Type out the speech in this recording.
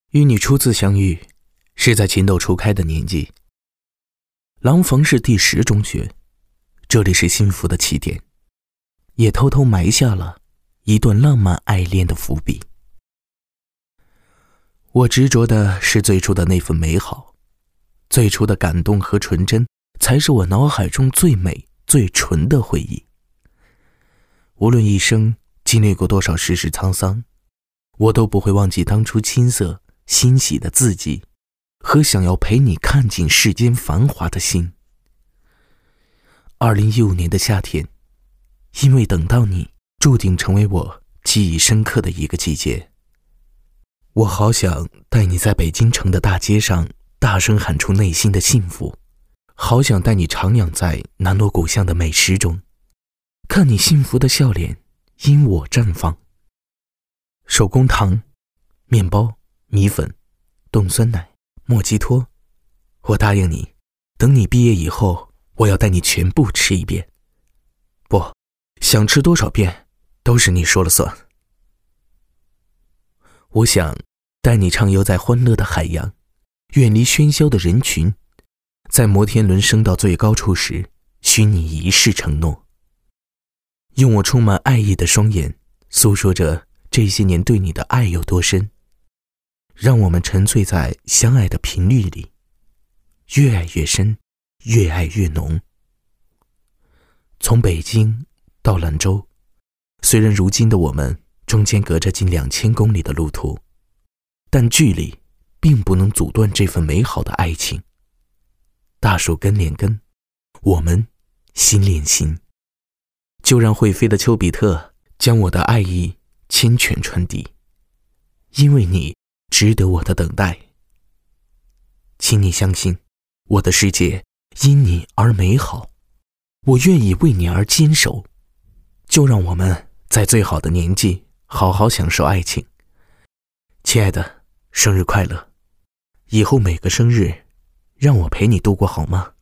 与你初次相遇，是在情窦初开的年纪。廊坊市第10中学，这里是幸福的起点，也偷偷埋下了一段浪漫爱恋的伏笔。我执着的是最初的那份美好，最初的感动和纯真，才是我脑海中最美最纯的回忆。无论一生经历过多少世事沧桑，我都不会忘记当初青涩欣喜的自己，和想要陪你看尽世间繁华的心。2015年的夏天，因为等到你，注定成为我记忆深刻的一个季节。我好想带你在北京城的大街上大声喊出内心的幸福，好想带你徜徉在南锣鼓巷的美食中，看你幸福的笑脸因我绽放。手工糖、面包、米粉、冻酸奶、莫吉托，我答应你，等你毕业以后，我要带你全部吃一遍。不，想吃多少遍都是你说了算。我想带你畅游在欢乐的海洋，远离喧嚣的人群，在摩天轮升到最高处时，许你一世承诺。用我充满爱意的双眼，诉说着这些年对你的爱有多深，让我们沉醉在相爱的频率里，越爱越深，越爱越浓。从北京到兰州，虽然如今的我们中间隔着近2000公里的路途，但距离并不能阻断这份美好的爱情。大树根连根，我们心连心，就让会飞的丘比特将我的爱意千全传递，因为你值得我的等待。请你相信，我的世界因你而美好，我愿意为你而坚守。就让我们在最好的年纪好好享受爱情。亲爱的，生日快乐！以后每个生日让我陪你度过好吗？